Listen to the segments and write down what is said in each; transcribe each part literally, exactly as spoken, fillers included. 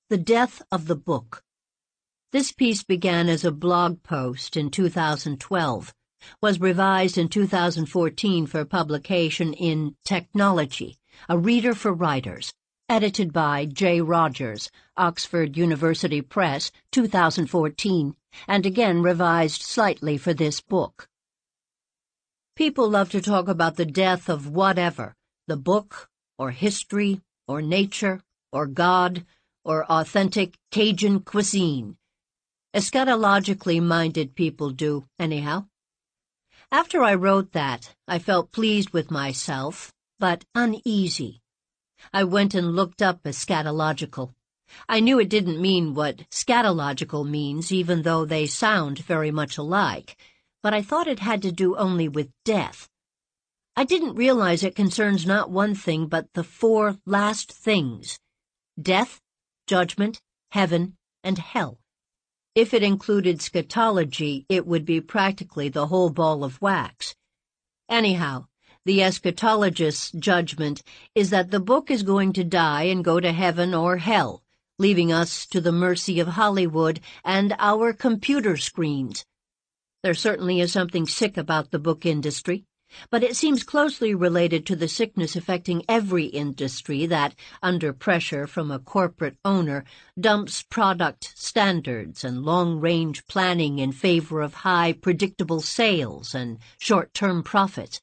The Death of the Book. This piece began as a blog post in two thousand twelve, was revised in two thousand fourteen for publication in Technology, a reader for writers, edited by J. Rogers, Oxford University Press, two thousand fourteen, and again revised slightly for this book. People love to talk about the death of whatever, the book, or history, or nature, or God, or authentic Cajun cuisine. Eschatologically minded people do, anyhow. After I wrote that, I felt pleased with myself, but uneasy. I went and looked up eschatological. I knew it didn't mean what scatological means, even though they sound very much alike, but I thought it had to do only with death. I didn't realize it concerns not one thing, but the four last things: death, judgment, heaven, and hell. If it included scatology, it would be practically the whole ball of wax. Anyhow, the eschatologist's judgment is that the book is going to die and go to heaven or hell, leaving us to the mercy of Hollywood and our computer screens. There certainly is something sick about the book industry, but it seems closely related to the sickness affecting every industry that, under pressure from a corporate owner, dumps product standards and long-range planning in favor of high, predictable sales and short-term profits.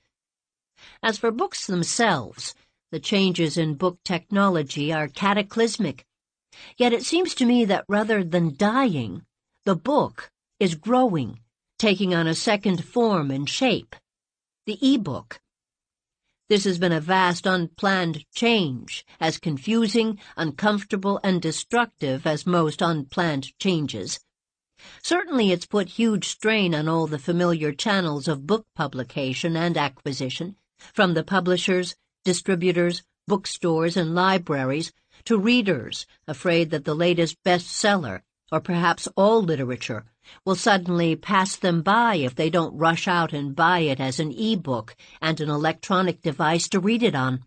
As for books themselves, the changes in book technology are cataclysmic. Yet it seems to me that rather than dying, the book is growing, taking on a second form and shape. The e-book. This has been a vast, unplanned change, as confusing, uncomfortable, and destructive as most unplanned changes. Certainly it's put huge strain on all the familiar channels of book publication and acquisition, from the publishers, distributors, bookstores, and libraries, to readers afraid that the latest bestseller, or perhaps all literature, will suddenly pass them by if they don't rush out and buy it as an e-book and an electronic device to read it on.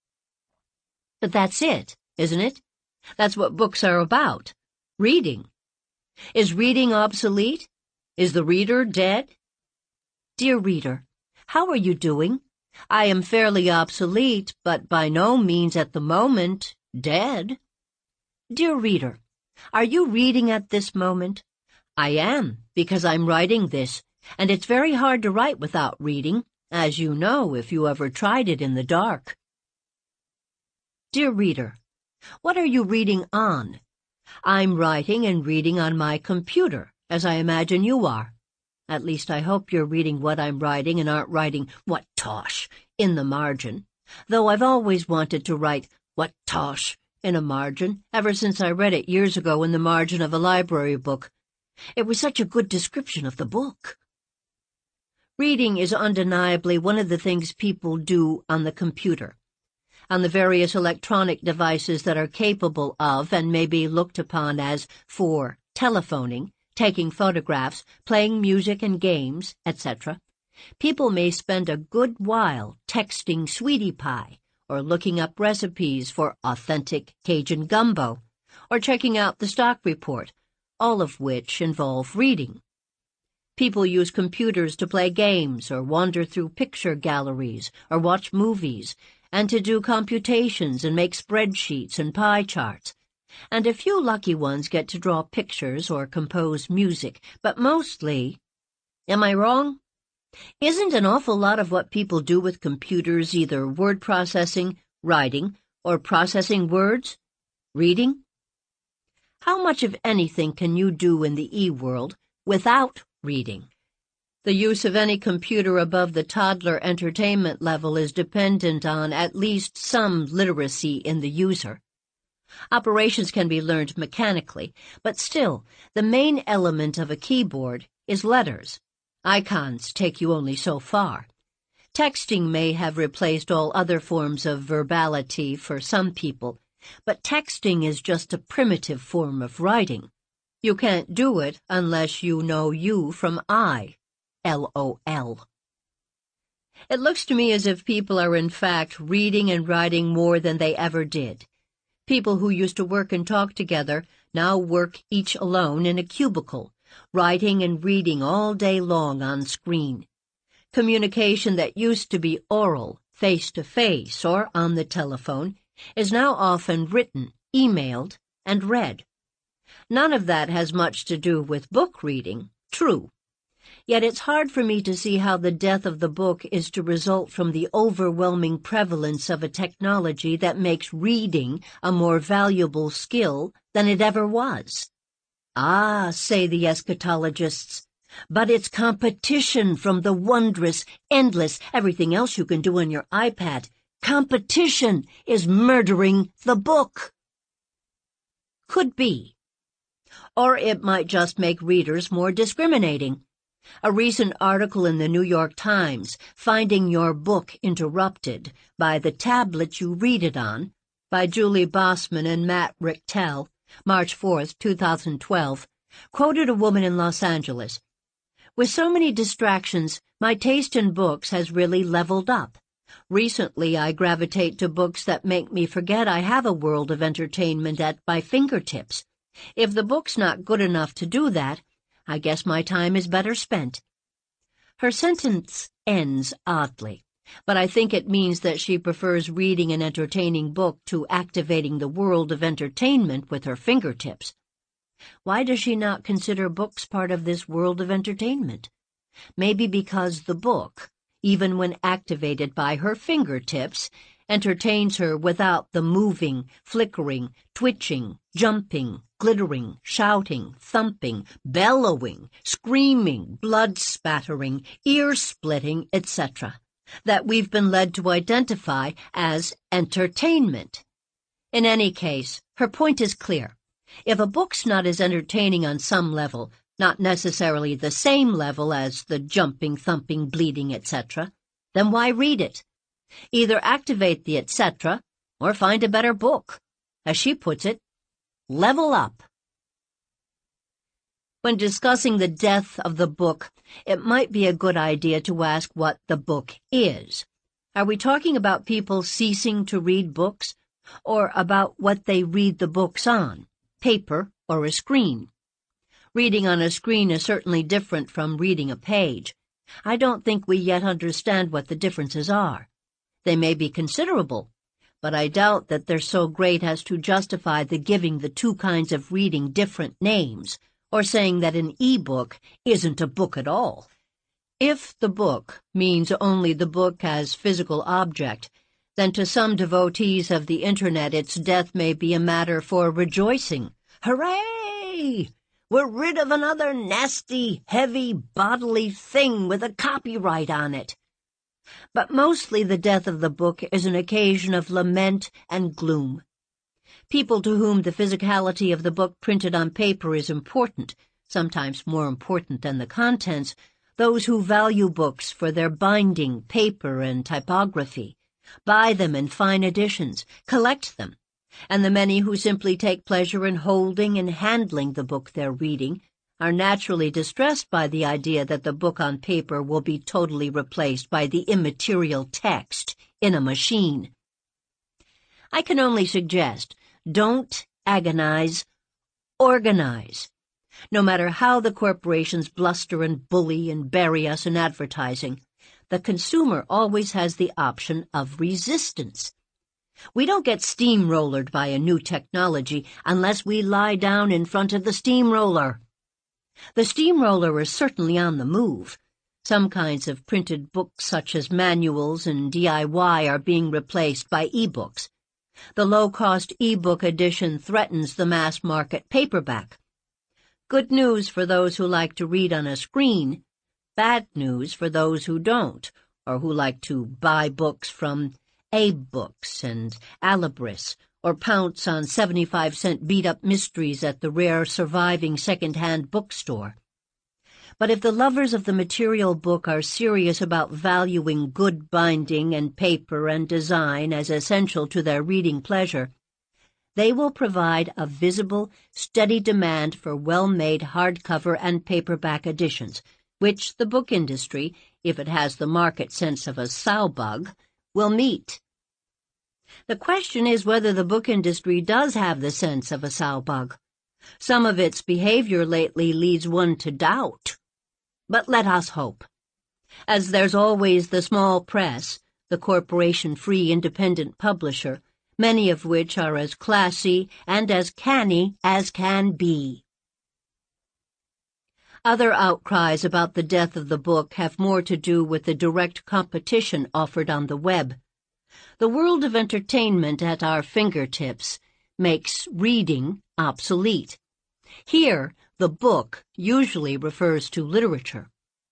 But that's it, isn't it? That's what books are about. Reading. Is reading obsolete? Is the reader dead? Dear reader, how are you doing? I am fairly obsolete, but by no means at the moment dead. Dear reader, are you reading at this moment? I am, because I'm writing this, and it's very hard to write without reading, as you know if you ever tried it in the dark. Dear reader, what are you reading on? I'm writing and reading on my computer, as I imagine you are. At least I hope you're reading what I'm writing and aren't writing "what tosh" in the margin, though I've always wanted to write "what tosh" in a margin, ever since I read it years ago in the margin of a library book. It was such a good description of the book. Reading is undeniably one of the things people do on the computer, on the various electronic devices that are capable of and may be looked upon as for telephoning, taking photographs, playing music and games, et cetera. People may spend a good while texting sweetie pie, or looking up recipes for authentic Cajun gumbo, or checking out the stock report, all of which involve reading. People use computers to play games or wander through picture galleries or watch movies, and to do computations and make spreadsheets and pie charts. And a few lucky ones get to draw pictures or compose music, but mostly... Am I wrong? Isn't an awful lot of what people do with computers either word processing, writing, or processing words? Reading? How much of anything can you do in the e-world without reading? The use of any computer above the toddler entertainment level is dependent on at least some literacy in the user. Operations can be learned mechanically, but still, the main element of a keyboard is letters. Icons take you only so far. Texting may have replaced all other forms of verbality for some people, but texting is just a primitive form of writing. You can't do it unless you know you from I, L O L. It looks to me as if people are in fact reading and writing more than they ever did. People who used to work and talk together now work each alone in a cubicle, writing and reading all day long on screen. Communication that used to be oral, face-to-face, or on the telephone is now often written, emailed, and read. None of that has much to do with book reading, true. Yet it's hard for me to see how the death of the book is to result from the overwhelming prevalence of a technology that makes reading a more valuable skill than it ever was. Ah, say the eschatologists, but it's competition from the wondrous, endless, everything else you can do on your iPad. Competition is murdering the book. Could be. Or it might just make readers more discriminating. A recent article in the New York Times, Finding Your Book Interrupted by the Tablet You Read It On, by Julie Bossman and Matt Richtel, March fourth, two thousand twelve, quoted a woman in Los Angeles. With so many distractions, my taste in books has really leveled up. Recently, I gravitate to books that make me forget I have a world of entertainment at my fingertips. If the book's not good enough to do that, I guess my time is better spent. Her sentence ends oddly, but I think it means that she prefers reading an entertaining book to activating the world of entertainment with her fingertips. Why does she not consider books part of this world of entertainment? Maybe because the book, even when activated by her fingertips, entertains her without the moving, flickering, twitching, jumping, glittering, shouting, thumping, bellowing, screaming, blood-spattering, ear-splitting, et cetera, that we've been led to identify as entertainment. In any case, her point is clear. If a book's not as entertaining on some level, not necessarily the same level as the jumping, thumping, bleeding, et cetera, then why read it? Either activate the et cetera or find a better book. As she puts it, level up. When discussing the death of the book, it might be a good idea to ask what the book is. Are we talking about people ceasing to read books, or about what they read the books on, paper or a screen? Reading on a screen is certainly different from reading a page. I don't think we yet understand what the differences are. They may be considerable, but I doubt that they're so great as to justify the giving the two kinds of reading different names, or saying that an e-book isn't a book at all. If the book means only the book as physical object, then to some devotees of the Internet its death may be a matter for rejoicing. Hooray! We're rid of another nasty, heavy, bodily thing with a copyright on it. But mostly the death of the book is an occasion of lament and gloom. People to whom the physicality of the book printed on paper is important, sometimes more important than the contents, those who value books for their binding, paper, and typography, buy them in fine editions, collect them, and the many who simply take pleasure in holding and handling the book they're reading are naturally distressed by the idea that the book on paper will be totally replaced by the immaterial text in a machine. I can only suggest, don't agonize, organize. No matter how the corporations bluster and bully and bury us in advertising, the consumer always has the option of resistance. We don't get steamrollered by a new technology unless we lie down in front of the steamroller. The steamroller is certainly on the move. Some kinds of printed books, such as manuals and D I Y, are being replaced by e-books. The low-cost e-book edition threatens the mass-market paperback. Good news for those who like to read on a screen, bad news for those who don't, or who like to buy books from Abe Books and Alibris, or pounce on seventy-five cent beat-up mysteries at the rare surviving second-hand bookstore. But if the lovers of the material book are serious about valuing good binding and paper and design as essential to their reading pleasure, they will provide a visible, steady demand for well-made hardcover and paperback editions, which the book industry, if it has the market sense of a sow bug, will meet. The question is whether the book industry does have the sense of a sow bug. Some of its behavior lately leads one to doubt. But let us hope. As there's always the small press, the corporation-free independent publisher, many of which are as classy and as canny as can be. Other outcries about the death of the book have more to do with the direct competition offered on the web. The world of entertainment at our fingertips makes reading obsolete. Here, the book usually refers to literature.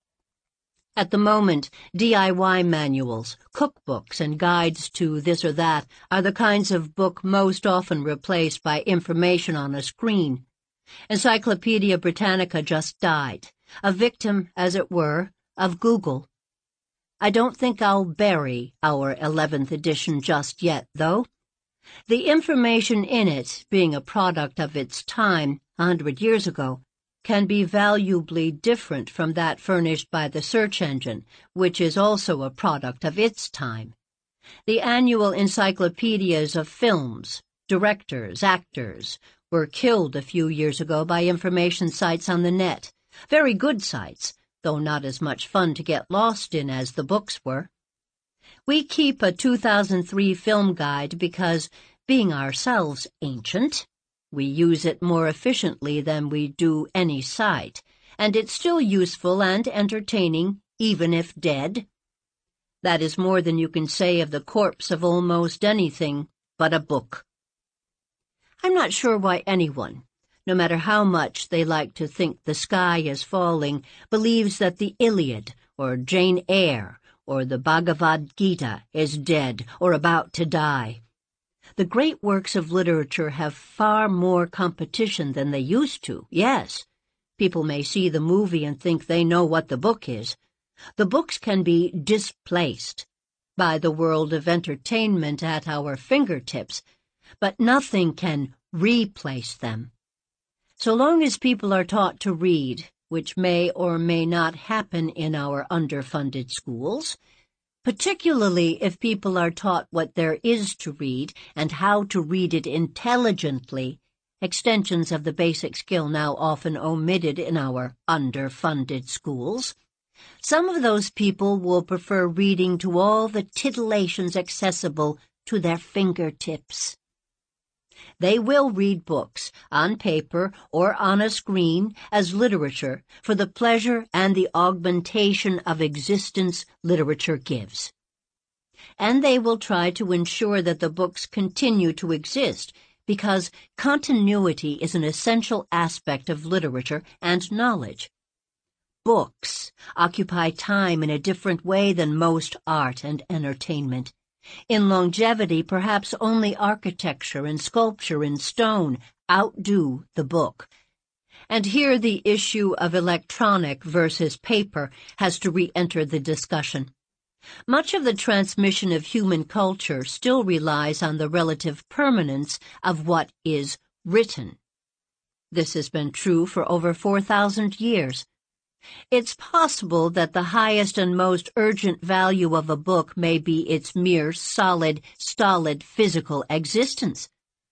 At the moment, D I Y manuals, cookbooks, and guides to this or that are the kinds of book most often replaced by information on a screen. Encyclopedia Britannica just died, a victim, as it were, of Google. I don't think I'll bury our eleventh edition just yet, though. The information in it, being a product of its time a hundred years ago, can be valuably different from that furnished by the search engine, which is also a product of its time. The annual encyclopedias of films, directors, actors, were killed a few years ago by information sites on the net. Very good sites, though not as much fun to get lost in as the books were. We keep a two thousand three film guide because, being ourselves ancient, we use it more efficiently than we do any site, and it's still useful and entertaining, even if dead. That is more than you can say of the corpse of almost anything but a book. I'm not sure why anyone, no matter how much they like to think the sky is falling, believes that the Iliad, or Jane Eyre, or the Bhagavad Gita is dead or about to die. The great works of literature have far more competition than they used to, yes. People may see the movie and think they know what the book is. The books can be displaced by the world of entertainment at our fingertips, but nothing can replace them. So long as people are taught to read, which may or may not happen in our underfunded schools, particularly if people are taught what there is to read and how to read it intelligently, extensions of the basic skill now often omitted in our underfunded schools, some of those people will prefer reading to all the titillations accessible to their fingertips. They will read books, on paper or on a screen, as literature, for the pleasure and the augmentation of existence literature gives. And they will try to ensure that the books continue to exist, because continuity is an essential aspect of literature and knowledge. Books occupy time in a different way than most art and entertainment. In longevity, perhaps only architecture and sculpture in stone outdo the book. And here the issue of electronic versus paper has to re-enter the discussion. Much of the transmission of human culture still relies on the relative permanence of what is written. This has been true for over four thousand years. It's possible that the highest and most urgent value of a book may be its mere solid, stolid physical existence.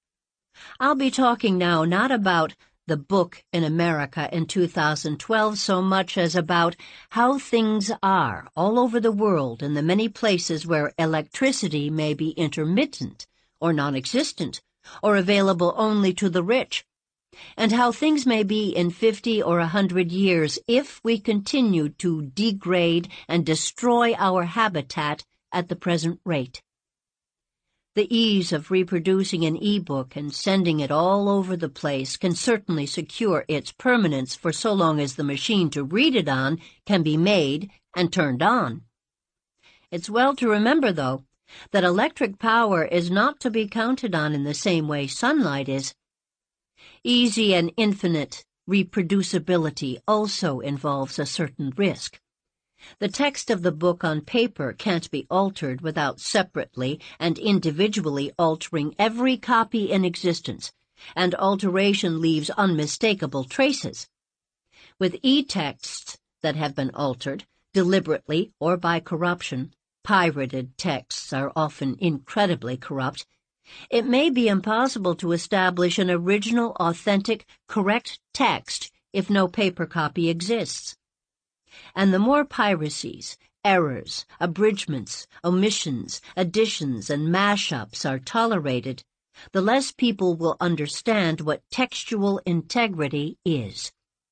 I'll be talking now not about the book in America in two thousand twelve so much as about how things are all over the world in the many places where electricity may be intermittent or non-existent or available only to the rich, and how things may be in fifty or a hundred years if we continue to degrade and destroy our habitat at the present rate. The ease of reproducing an e-book and sending it all over the place can certainly secure its permanence for so long as the machine to read it on can be made and turned on. It's well to remember, though, that electric power is not to be counted on in the same way sunlight is. Easy and infinite reproducibility also involves a certain risk. The text of the book on paper can't be altered without separately and individually altering every copy in existence, and alteration leaves unmistakable traces. With e-texts that have been altered, deliberately or by corruption, pirated texts are often incredibly corrupt, it may be impossible to establish an original, authentic, correct text if no paper copy exists. And the more piracies, errors, abridgments, omissions, additions, and mashups are tolerated, the less people will understand what textual integrity is.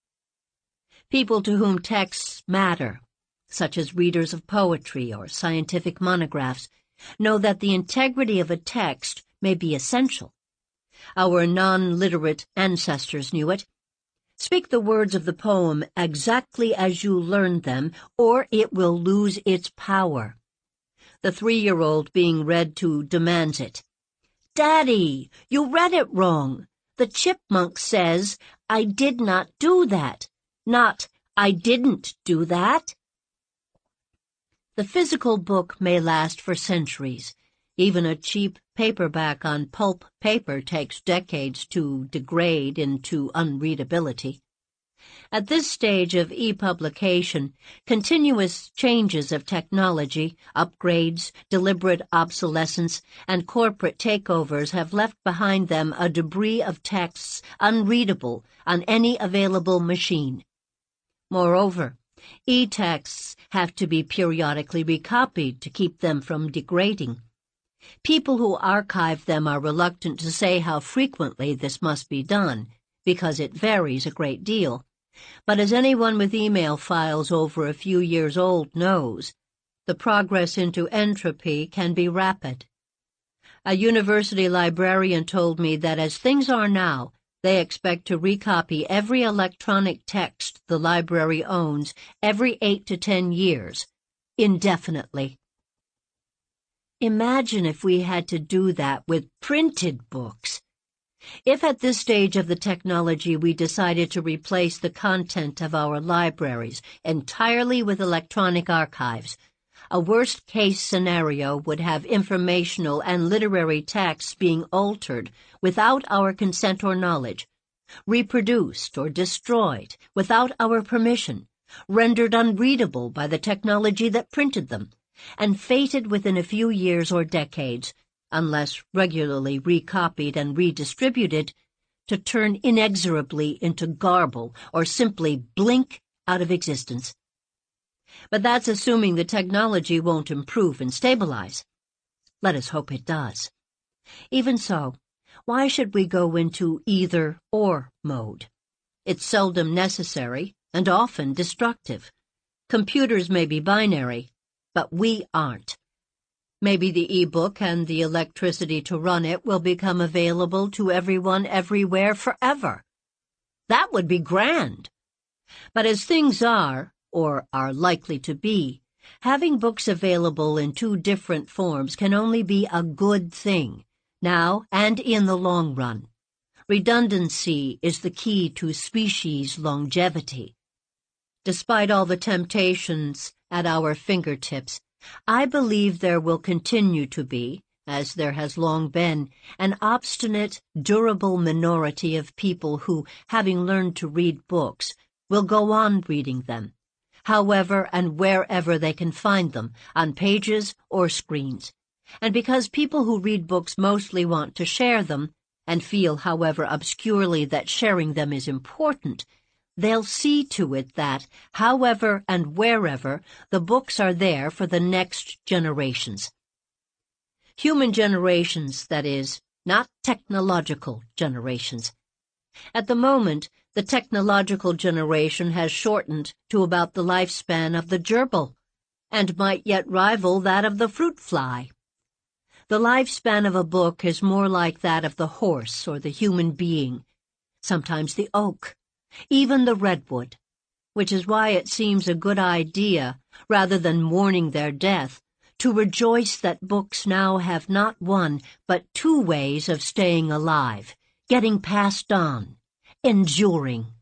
People to whom texts matter, such as readers of poetry or scientific monographs, know that the integrity of a text may be essential. Our non-literate ancestors knew it. Speak the words of the poem exactly as you learned them, or it will lose its power. The three-year-old being read to demands it. "Daddy, you read it wrong. The chipmunk says, 'I did not do that,' not 'I didn't do that.'" The physical book may last for centuries. Even a cheap paperback on pulp paper takes decades to degrade into unreadability. At this stage of e-publication, continuous changes of technology, upgrades, deliberate obsolescence, and corporate takeovers have left behind them a debris of texts unreadable on any available machine. Moreover, e-texts have to be periodically recopied to keep them from degrading. People who archive them are reluctant to say how frequently this must be done, because it varies a great deal. But as anyone with email files over a few years old knows, the progress into entropy can be rapid. A university librarian told me that as things are now, they expect to recopy every electronic text the library owns every eight to ten years, indefinitely. Imagine if we had to do that with printed books. If at this stage of the technology we decided to replace the content of our libraries entirely with electronic archives, a worst-case scenario would have informational and literary texts being altered without our consent or knowledge, reproduced or destroyed without our permission, rendered unreadable by the technology that printed them, and fated within a few years or decades, unless regularly recopied and redistributed, to turn inexorably into garble or simply blink out of existence. But that's assuming the technology won't improve and stabilize. Let us hope it does. Even so, why should we go into either-or mode? It's seldom necessary and often destructive. Computers may be binary, but we aren't. Maybe the e-book and the electricity to run it will become available to everyone everywhere forever. That would be grand. But as things are, or are likely to be, having books available in two different forms can only be a good thing, now and in the long run. Redundancy is the key to species longevity. Despite all the temptations at our fingertips, I believe there will continue to be, as there has long been, an obstinate, durable minority of people who, having learned to read books, will go on reading them, however and wherever they can find them, on pages or screens. And because people who read books mostly want to share them, and feel, however obscurely, that sharing them is important, they'll see to it that, however and wherever, the books are there for the next generations. Human generations, that is, not technological generations. At the moment, the technological generation has shortened to about the lifespan of the gerbil, and might yet rival that of the fruit fly. The lifespan of a book is more like that of the horse or the human being, sometimes the oak, even the redwood, which is why it seems a good idea, rather than mourning their death, to rejoice that books now have not one but two ways of staying alive, getting passed on, enduring.